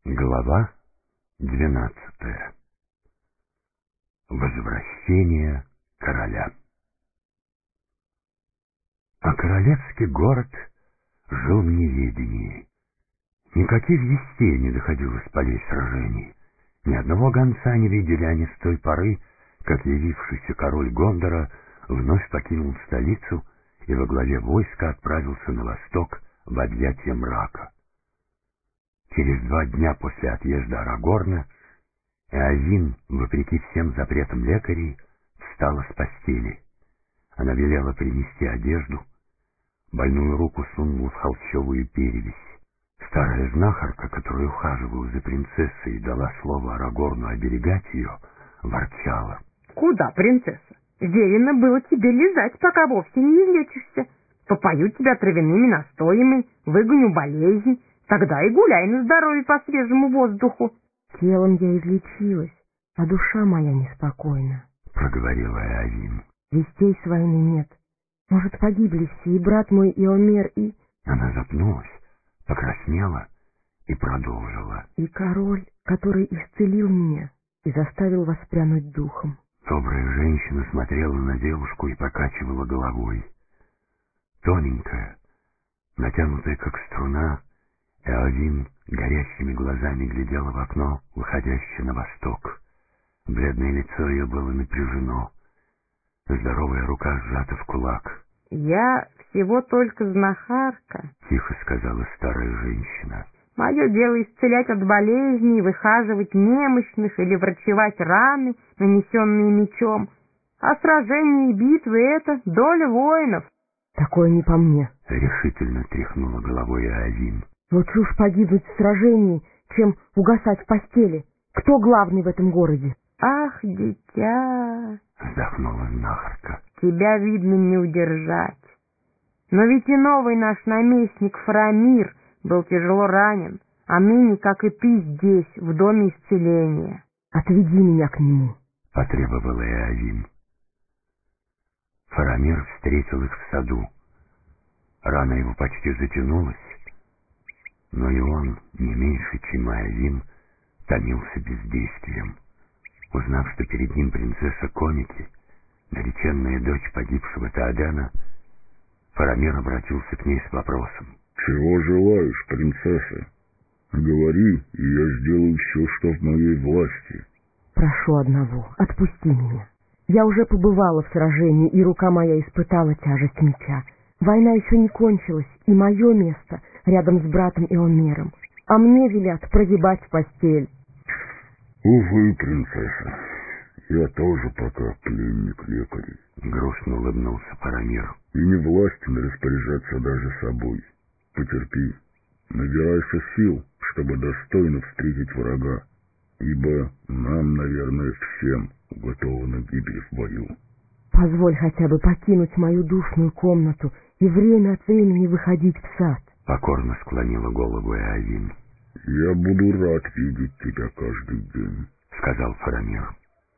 Глава 12. Возвращение короля. А королевский город жил в неведении. Никаких вестей не доходило с полей сражений. Ни одного гонца не видели они с той поры, как явившийся король Гондора вновь покинул столицу и во главе войска отправился на восток в объятия мрака. Через 2 дня после отъезда Арагорна Эовин, вопреки всем запретам лекарей, встала с постели. Она велела принести одежду, больную руку сунула в холщовую перевязь. Старая знахарка, которая ухаживала за принцессой и дала слово Арагорну оберегать ее, ворчала. «Куда, принцесса? Велено было тебе лежать, пока вовсе не излечишься. Попою тебя травяными настоями, выгоню болезнь, тогда и гуляй на здоровье по свежему воздуху». «Телом я излечилась, а душа моя неспокойна», — проговорила Эовин. «Вестей с войны нет. Может, погибли все, и брат мой Иомер, и...» Она запнулась, покраснела и продолжила. «И король, который исцелил меня и заставил воспрянуть духом». Добрая женщина смотрела на девушку и покачивала головой. Тоненькая, натянутая как струна, Эовин горящими глазами глядела в окно, выходящее на восток. Бледное лицо ее было напряжено, здоровая рука сжата в кулак. «Я всего только знахарка», — тихо сказала старая женщина. «Мое дело исцелять от болезней, выхаживать немощных или врачевать раны, нанесенные мечом. А сражения и битвы — это доля воинов». «Такое не по мне», — решительно тряхнула головой Эовин. «Лучше уж погибнуть в сражении, чем угасать в постели. Кто главный в этом городе?» «Ах, дитя!» — вздохнула знахарка. «Тебя, видно, не удержать. Но ведь и новый наш наместник Фарамир был тяжело ранен, а ныне, как и ты, здесь, в доме исцеления». «Отведи меня к нему», — потребовала Эовин. Фарамир встретил их в саду. Рана его почти затянулась, но и он, не меньше, чем Эовин, томился бездействием. Узнав, что перед ним принцесса Коники, нареченная дочь погибшего Теодена, Фарамир обратился к ней с вопросом. «Чего желаешь, принцесса? Говори, и я сделаю все, что в моей власти». «Прошу одного, отпусти меня. Я уже побывала в сражении, и рука моя испытала тяжесть меча. Война еще не кончилась, и мое место рядом с братом Иомером, а мне велят прогибать в постель». «Увы, принцесса, я тоже пока пленник лекарей», — грустно улыбнулся Фарамир. «И не властен распоряжаться даже собой. Потерпи, набирайся сил, чтобы достойно встретить врага, ибо нам, наверное, всем уготована гибель в бою». «Позволь хотя бы покинуть мою душную комнату и время от времени выходить в сад», — покорно склонила голову Эовин. «Я буду рад видеть тебя каждый день», — сказал Фарамир.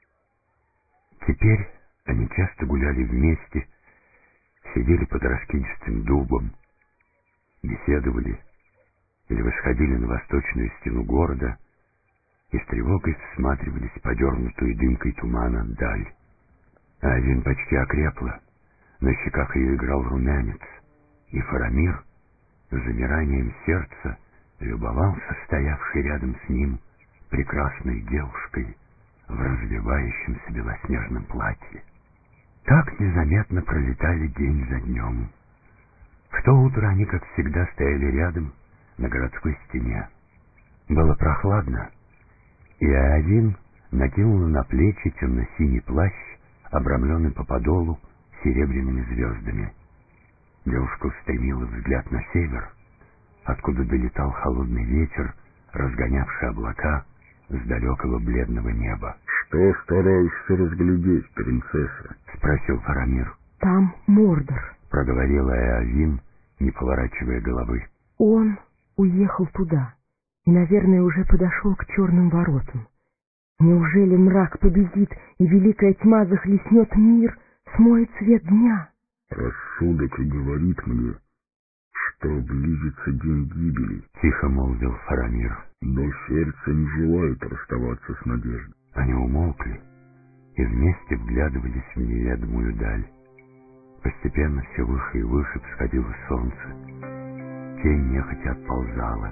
Теперь они часто гуляли вместе, сидели под раскидистым дубом, беседовали или восходили на восточную стену города и с тревогой всматривались в подернутую дымкой тумана даль. Эовин почти окрепла, на щеках ее играл румянец, и Фарамир с замиранием сердца любовался стоявшей рядом с ним прекрасной девушкой в развивающемся белоснежном платье. Так незаметно пролетали день за днем. В то утро они, как всегда, стояли рядом на городской стене. Было прохладно, и Эовин накинула на плечи темно-синий плащ, обрамленный по подолу серебряными звездами. Девушка устремила взгляд на север, откуда долетал холодный ветер, разгонявший облака с далекого бледного неба. «Что стараешься разглядеть, принцесса?» — спросил Фарамир. «Там Мордор», — проговорила Эовин, не поворачивая головы. «Он уехал туда и, наверное, уже подошел к черным воротам. Неужели мрак победит, и великая тьма захлестнет мир, смоет свет дня?» «Рассудок и говорит мне, что близится день гибели, — тихо молвил Фарамир. Но сердце не желает расставаться с надеждой. Они умолкли и вместе вглядывались в неведомую даль. Постепенно все выше и выше всходило солнце. Тень нехотя отползала.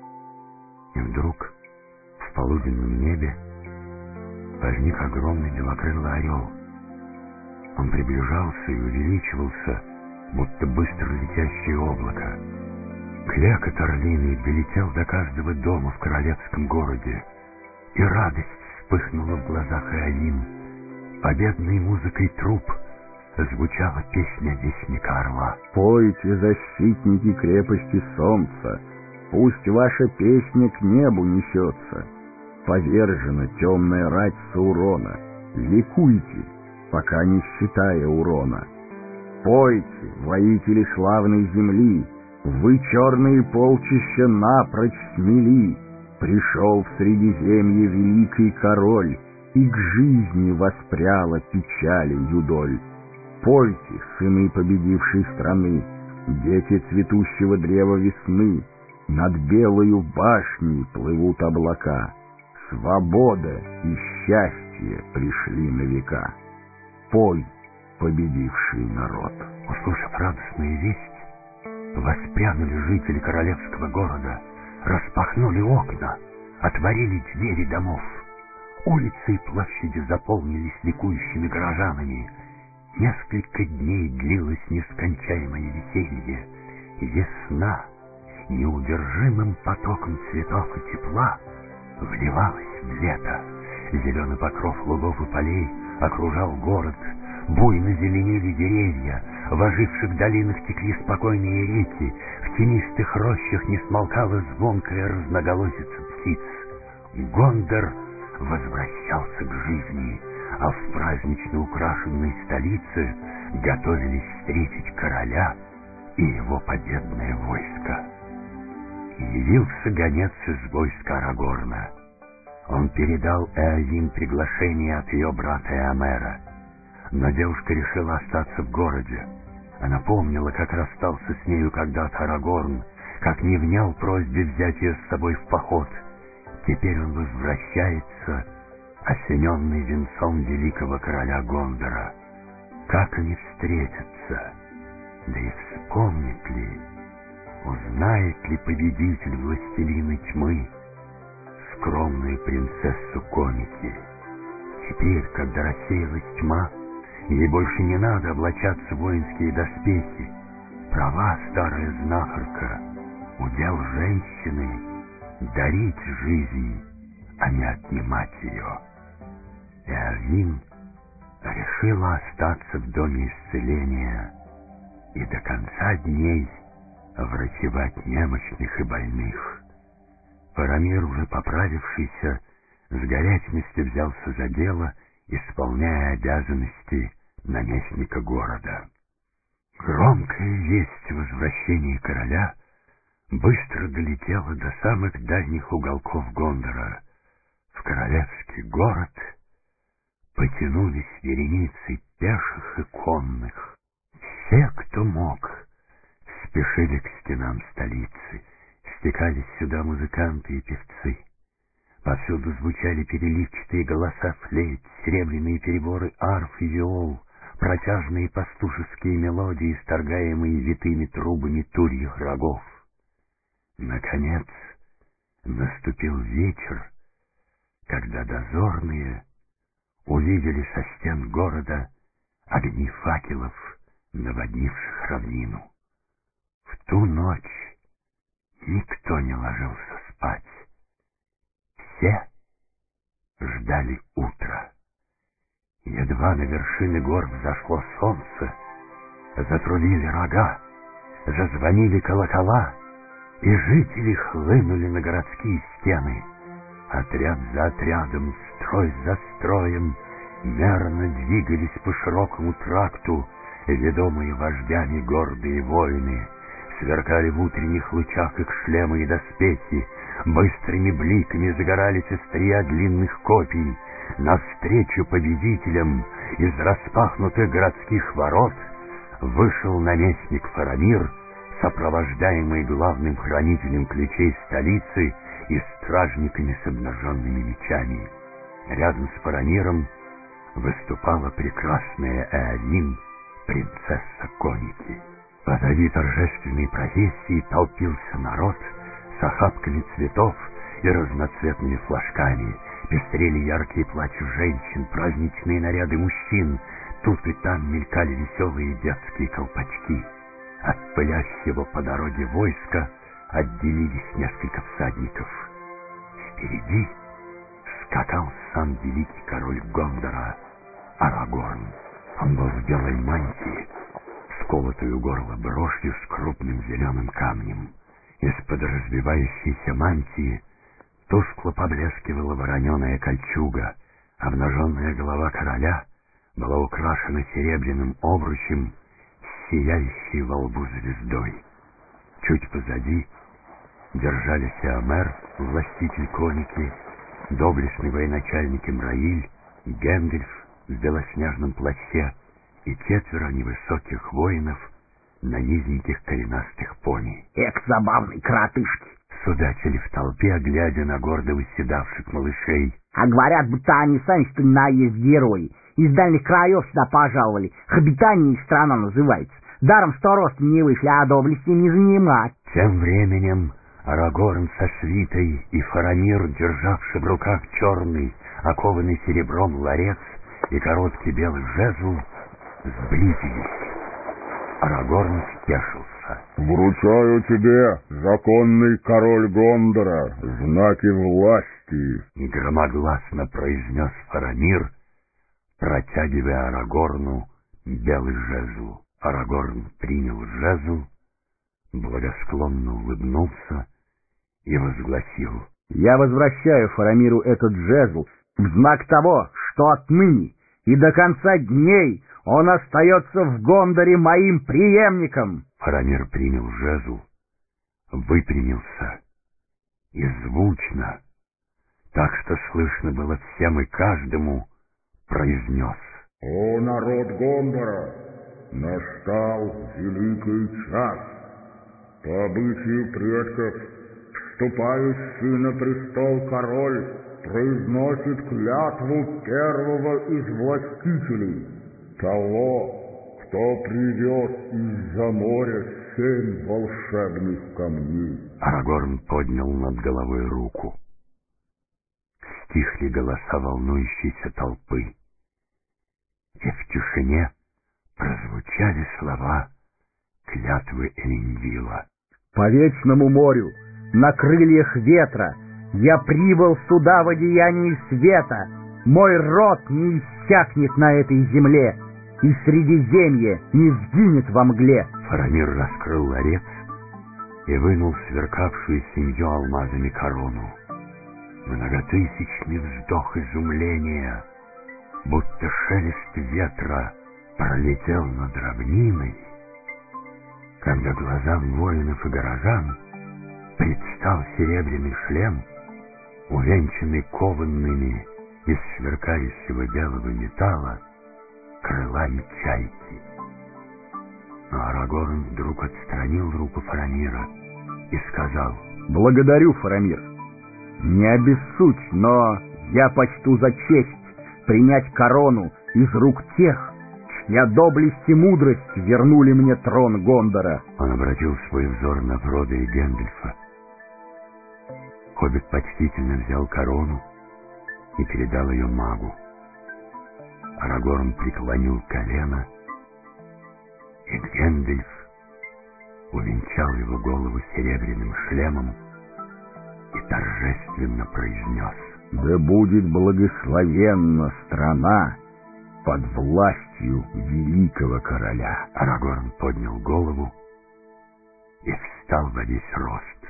И вдруг в полуденном небе возник огромный белокрылый орел. Он приближался и увеличивался, будто быстро летящее облако. Клёкот орлиный долетел до каждого дома в королевском городе, и радость вспыхнула в глазах Эовин. Победной музыкой труб звучала песня вестника орла. «Пойте, защитники крепости солнца, пусть ваша песня к небу несется. Повержена темная рать Саурона, ликуйте, пока не считая урона. Пойте, воители славной земли, вы черные полчища напрочь смели. Пришел в Средиземье великий король, и к жизни воспряла печалью доль. Пойте, сыны победившей страны, дети цветущего древа весны, над белою башней плывут облака. Свобода и счастье пришли на века. Пой, победивший народ». Услышав радостную весть, воспрянули жители королевского города, распахнули окна, отворили двери домов. Улицы и площади заполнились ликующими горожанами. Несколько дней длилось нескончаемое веселье, и весна неудержимым потоком цветов и тепла вливалась в лето. Зеленый покров лугов и полей окружал город, буйно зеленели деревья, в оживших долинах текли спокойные реки, в тенистых рощах не смолкала звонкая разноголосица птиц. Гондор возвращался к жизни, а в празднично украшенной столице готовились встретить короля и его победное войско. Явился гонец из войска Арагорна. Он передал Эовин приглашение от ее брата Эомера, но девушка решила остаться в городе. Она помнила, как расстался с нею когда-то Арагорн, как не внял просьбе взять ее с собой в поход. Теперь он возвращается, осененный венцом великого короля Гондора. Как они встретятся? Да и вспомнит ли, узнает ли победитель властелина тьмы скромную принцессу Комики? Теперь, когда рассеялась тьма, ей больше не надо облачаться в воинские доспехи. Права, старая знахарка, удел женщины — дарить жизнь, а не отнимать ее. Эовин решила остаться в доме исцеления и до конца дней врачевать немощных и больных. Фарамир, уже поправившийся, с горячностью взялся за дело, исполняя обязанности наместника города. Громкая весть о возвращении короля быстро долетела до самых дальних уголков Гондора. В королевский город потянулись вереницы пеших и конных. Все, кто мог, спешили к стенам столицы, стекались сюда музыканты и певцы. Повсюду звучали переливчатые голоса флейт, серебряные переборы арф и виол, протяжные пастушеские мелодии, исторгаемые витыми трубами турьих рогов. Наконец наступил вечер, когда дозорные увидели со стен города огни факелов, наводнивших равнину. В ту ночь никто не ложился спать. Все ждали утра. Едва на вершины гор взошло солнце, затрубили рога, зазвонили колокола, и жители хлынули на городские стены. Отряд за отрядом, строй за строем, мерно двигались по широкому тракту, ведомые вождями гордые воины. Сверкали в утренних лучах их шлемы и доспехи, быстрыми бликами загорались острия длинных копий. Навстречу победителям из распахнутых городских ворот вышел наместник Фарамир сопровождаемый главным хранителем ключей столицы и стражниками с обнаженными мечами. Рядом с Фарамиром выступала прекрасная Эолин, принцесса Коники. Позади торжественной процессии толпился народ с охапками цветов и разноцветными флажками. Пестрели яркие платья женщин, праздничные наряды мужчин. Тут и там мелькали веселые детские колпачки. От пылящего по дороге войска отделились несколько всадников. Впереди скакал сам великий король Гондора Арагорн. Он был в белой мантии, сколотую горло брошью с крупным зеленым камнем. Из-под разбивающейся мантии тускло поблескивала вороненая кольчуга. Обнаженная голова короля была украшена серебряным обручем с сияющей во лбу звездой. Чуть позади держались Эомер, властитель Коники, доблестный военачальник Имраиль, Гэндальф в белоснежном плаще и 4 невысоких воинов на низеньких коренастых пони. Эх, забавный коротышки! Судачили в толпе, глядя на гордо выседавших малышей. А говорят, будто они сами что ни на есть герои. Из дальних краев сюда пожаловали. Хобитания их страна называется. Даром что ростом не вышли, а доблести не занимать. Тем временем Арагорн со свитой и Фарамир, державший в руках черный, окованный серебром ларец и короткий белый жезл, сблизились. Арагорн спешился. «Вручаю тебе, законный король Гондора, знаки власти!» — громогласно произнес Фарамир, протягивая Арагорну белый жезл. Арагорн принял жезл, благосклонно улыбнулся и возгласил: «Я возвращаю Фарамиру этот жезл в знак того, что отныне и до конца дней он остается в Гондоре моим преемником». Фарамир принял жезл, выпрямился и звучно, так что слышно было всем и каждому, произнес: «О, народ Гондора, настал великий час. По обычаю предков, вступающий на престол король произносит клятву первого из властителей, того, кто привез из-за моря 7 волшебных камней». Арагорн поднял над головой руку. Стихли голоса волнующейся толпы, и в тишине прозвучали слова клятвы Элендила. «По вечному морю, на крыльях ветра, я прибыл сюда в одеянии света. Мой род не иссякнет на этой земле, и Средиземье не сгинет во мгле». Фарамир раскрыл ларец и вынул сверкавшую 7 алмазами корону. Многотысячный вздох изумления, будто шелест ветра, пролетел над равниной, когда глазам воинов и горожан предстал серебряный шлем, увенчанный кованными из сверкающего белого металла крылами чайки. Но Арагорн вдруг отстранил руку Фарамира и сказал: «Благодарю, Фарамир. Не обессудь, но я почту за честь принять корону из рук тех, чья доблесть и мудрость вернули мне трон Гондора». Он обратил свой взор на Фродо и Гэндальфа. Хоббит почтительно взял корону и передал ее магу. Арагорн преклонил колено, и Гэндальф увенчал его голову серебряным шлемом и торжественно произнес: «Да будет благословенна страна под властью великого короля». Арагорн поднял голову и встал во весь рост,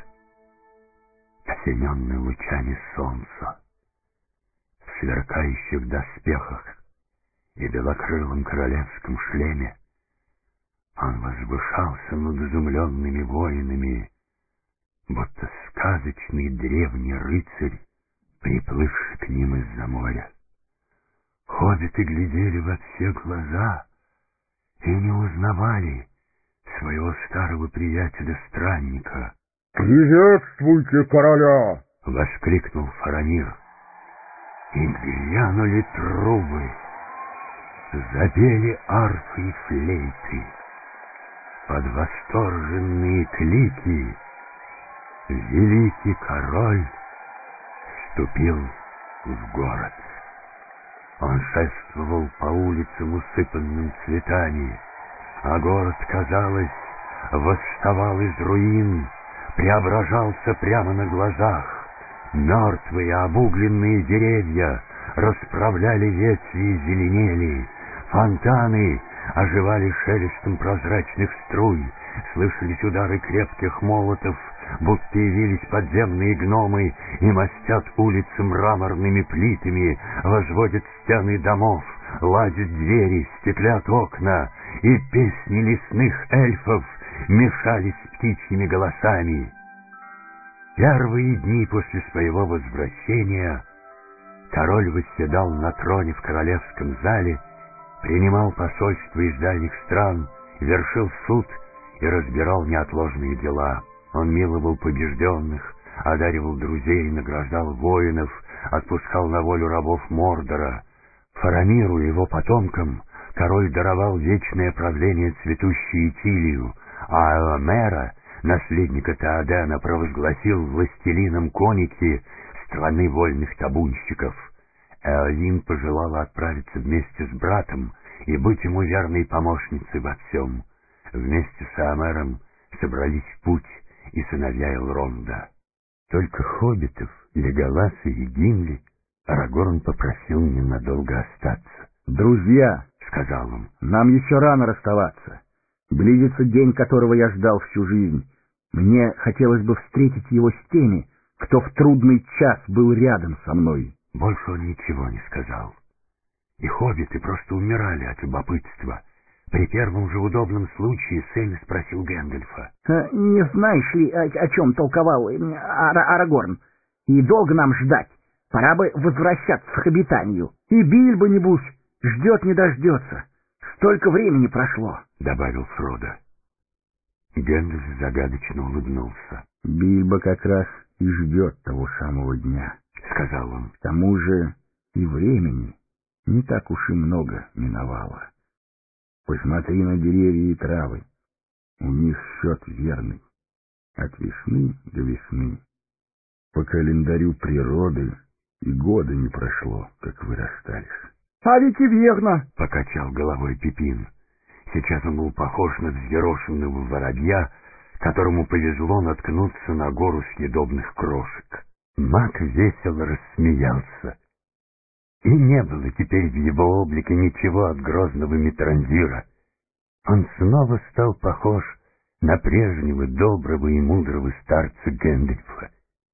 осененный лучами солнца, в сверкающих доспехах и белокрылом королевском шлеме. Он возвышался над изумленными воинами, будто сказочный древний рыцарь, приплывший к ним из-за моря. Хоббиты глядели во все глаза и не узнавали своего старого приятеля-странника. «Приветствуйте короля!» — воскликнул Фарамир. И грянули трубы, запели арфы и флейты. Под восторженные клики великий король вступил в город. Он шествовал по улицам, усыпанным цветами, а город, казалось, восставал из руин, преображался прямо на глазах. Мертвые обугленные деревья расправляли ветви и зеленели, фонтаны оживали шелестом прозрачных струй, слышались удары крепких молотов, будто явились подземные гномы и мостят улицы мраморными плитами, возводят стены домов, ладят двери, стеклят окна, и песни лесных эльфов мешались с птичьими голосами. Первые дни после своего возвращения король восседал на троне в королевском зале, принимал посольства из дальних стран, вершил суд и разбирал неотложные дела. Он миловал побежденных, одаривал друзей, награждал воинов, отпускал на волю рабов Мордора. Фарамиру и его потомкам король даровал вечное правление цветущей Итилию, а Эомера, наследника Теодена, провозгласил властелином Коники, страны вольных табунщиков. Эолин пожелала отправиться вместе с братом и быть ему верной помощницей во всем. Вместе с Эомером собрались в путь и сыновья Элронда. Только хоббитов, Леголаса и Гимли Арагорн попросил ненадолго остаться. «Друзья», — сказал он, — «нам еще рано расставаться. Близится день, которого я ждал всю жизнь. Мне хотелось бы встретить его с теми, кто в трудный час был рядом со мной». Больше он ничего не сказал. И хоббиты просто умирали от любопытства. При первом же удобном случае Сэм спросил Гэндальфа: «Не знаешь ли, о чем толковал Арагорн? И долго нам ждать? Пора бы возвращаться к обитанию. И Бильбо, небось, ждет не дождется. Столько времени прошло», — добавил Фродо. Гэндальф загадочно улыбнулся. «Бильбо как раз и ждет того самого дня», — сказал он. «К тому же и времени не так уж и много миновало. Посмотри на деревья и травы. У них счет верный. От весны до весны. По календарю природы и года не прошло, как вы расстались». «А ведь и верно», — покачал головой Пипин. Сейчас он был похож на взъерошенного воробья, которому повезло наткнуться на гору съедобных крошек. Маг весело рассмеялся. И не было теперь в его облике ничего от грозного Митрандира. Он снова стал похож на прежнего доброго и мудрого старца Гэндальфа.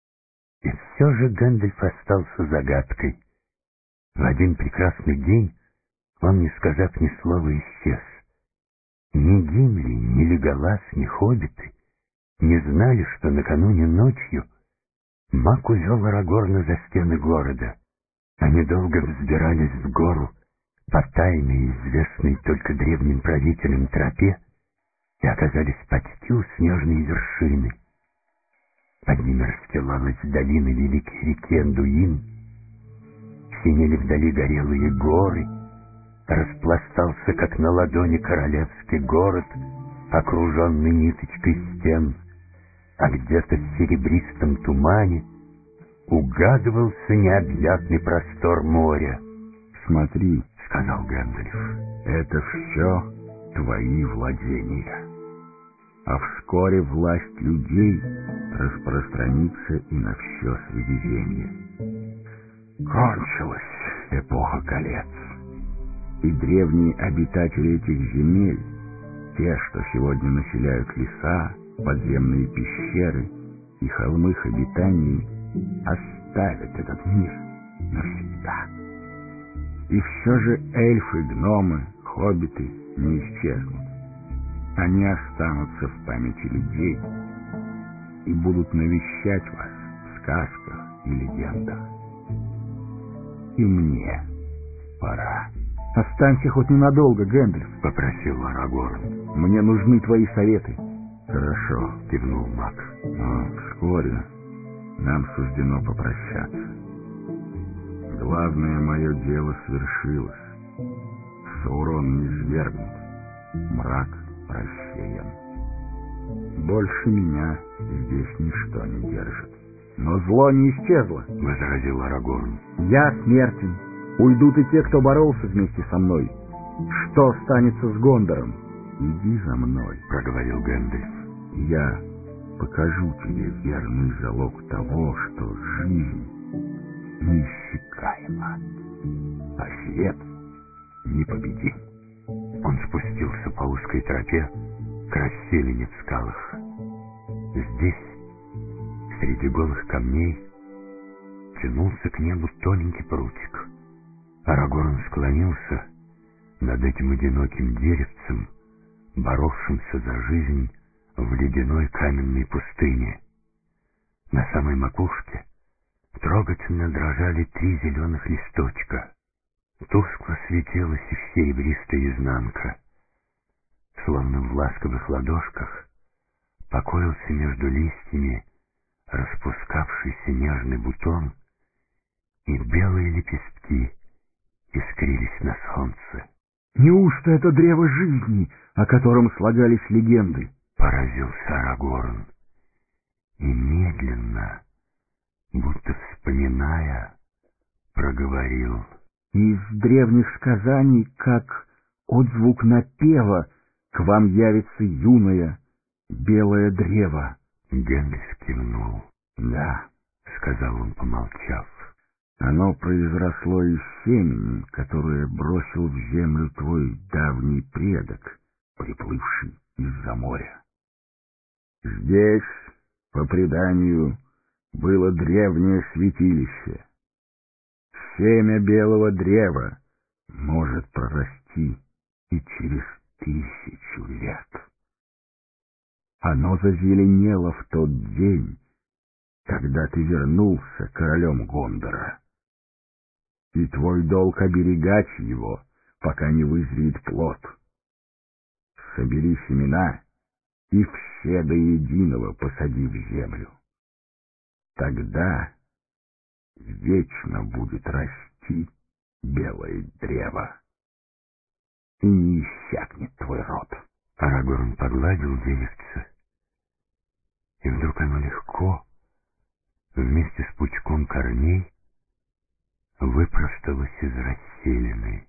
И все же Гэндальф остался загадкой. В один прекрасный день он, не сказав ни слова, исчез. Ни Гимли, ни Леголас, ни хоббиты не знали, что накануне ночью маг увел Арагорна за стены города. Они долго взбирались в гору по тайной, известной только древним правителям тропе, и оказались почти у снежной вершины. Под ними расстилалась долина великой реки Андуин, синели вдали горелые горы, распластался, как на ладони, королевский город, окруженный ниточкой стен, а где-то в серебристом тумане угадывался необъятный простор моря. «Смотри», — сказал Гэндальф, — «это все твои владения. А вскоре власть людей распространится и на все Средиземье. Кончилась эпоха колец, и древние обитатели этих земель, те, что сегодня населяют леса, подземные пещеры и холмы их обитаний, оставят этот мир навсегда. И все же эльфы, гномы, хоббиты не исчезнут. Они останутся в памяти людей и будут навещать вас в сказках и легендах. И мне пора. «Останься хоть ненадолго, Гэндальф», — попросил Арагорн. «мне нужны твои советы». «Хорошо», — кивнул маг. «но вскоре нам суждено попрощаться. Главное мое дело свершилось. Саурон низвергнут, мрак рассеян. Больше меня здесь ничто не держит». «Но зло не исчезло», — возразил Арагорн. «Я смертен. Уйдут и те, кто боролся вместе со мной. Что станется с Гондором?» «Иди за мной», — проговорил Гэндальф. «Я покажу тебе верный залог того, что жизнь неиссякаема, а свет непобедим». Он спустился по узкой тропе к расселине в скалах. Здесь, среди голых камней, тянулся к небу тоненький прутик. Арагорн склонился над этим одиноким деревцем, боровшимся за жизнь в ледяной каменной пустыне. На самой макушке трогательно дрожали 3 зеленых листочка. Тускло светилась их серебристая изнанка. Словно в ласковых ладошках покоился между листьями распускавшийся нежный бутон, и белые лепестки искрились на солнце. «Неужто это древо жизни, о котором слагались легенды?» — поразился Арагорн. И медленно, будто вспоминая, проговорил: «Из древних сказаний, как отзвук напева, к вам явится юное белое древо». Гэндальф кивнул. «Да», — сказал он, помолчав. «Оно произросло из семени, которое бросил в землю твой давний предок, приплывший из-за моря. Здесь, по преданию, было древнее святилище. Семя белого древа может прорасти и через 1000 лет. Оно зазеленело в тот день, когда ты вернулся королем Гондора. И твой долг оберегать его, пока не вызреет плод. Собери семена и все до единого посади в землю. Тогда вечно будет расти белое древо, и не иссякнет твой род». Арагорн погладил деревце, и вдруг оно легко, вместе с пучком корней, выпросталось из расселины.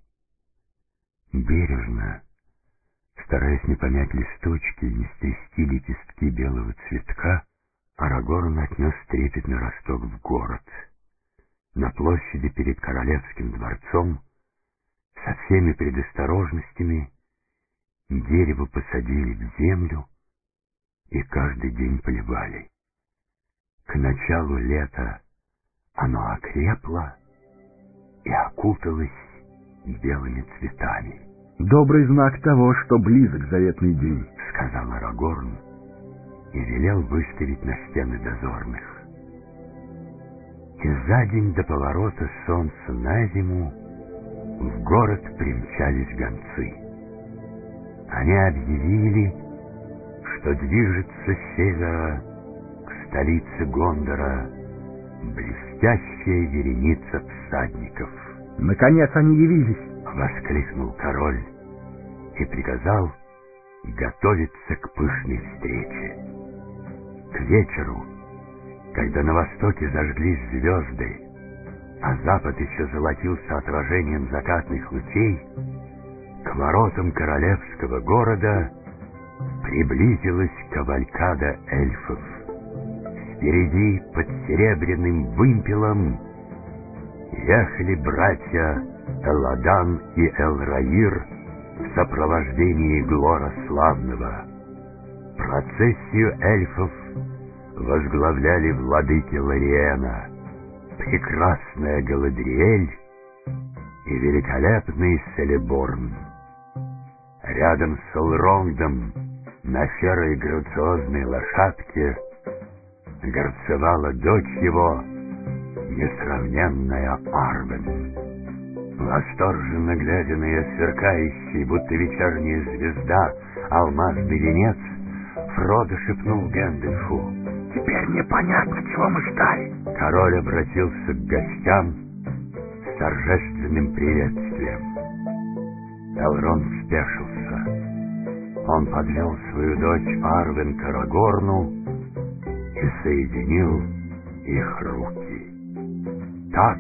Бережно, стараясь не помять листочки и не стрясти лепестки белого цветка, Арагорн отнес трепетный росток в город. На площади перед королевским дворцом со всеми предосторожностями дерево посадили в землю и каждый день поливали. К началу лета оно окрепло и окуталось белыми цветами. «Добрый знак того, что близок заветный день», — сказал Арагорн и велел выставить на стены дозорных. И за день до поворота солнца на зиму в город примчались гонцы. Они объявили, что движется с севера к столице Гондора блестящая вереница всадников. «Наконец они явились!» — воскликнул король и приказал готовиться к пышной встрече. К вечеру, когда на востоке зажглись звезды, а запад еще золотился отражением закатных лучей, к воротам королевского города приблизилась кавалькада эльфов. Впереди, под серебряным вымпелом, ехали братья Эладан и Элраир в сопровождении Глора Славного. Процессию эльфов возглавляли владыки Лориэна, прекрасная Галадриэль и великолепный Селеборн. Рядом с Элрондом на серой грациозной лошадке горцевала дочь его, несравненная Арвен. Восторженно глядя на ее сверкающий, будто вечерняя звезда, алмазный венец, Фродо шепнул Гэндальфу: «Теперь мне понятно, чего мы ждали». Король обратился к гостям с торжественным приветствием. Элронд спешился. Он подвел свою дочь Арвен к Арагорну и соединил их руки. Так,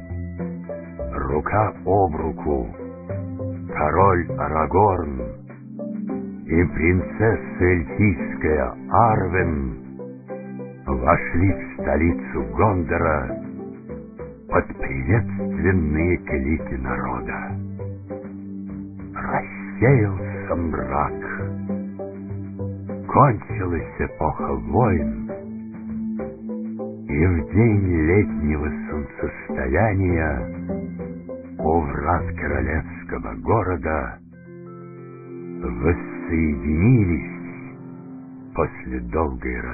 рука об руку, король Арагорн и принцесса эльфийская Арвен вошли в столицу Гондора под приветственные клики народа. Рассеялся мрак. Кончилась эпоха войн, и в день летнего солнцестояния у врат королевского города воссоединились после долгой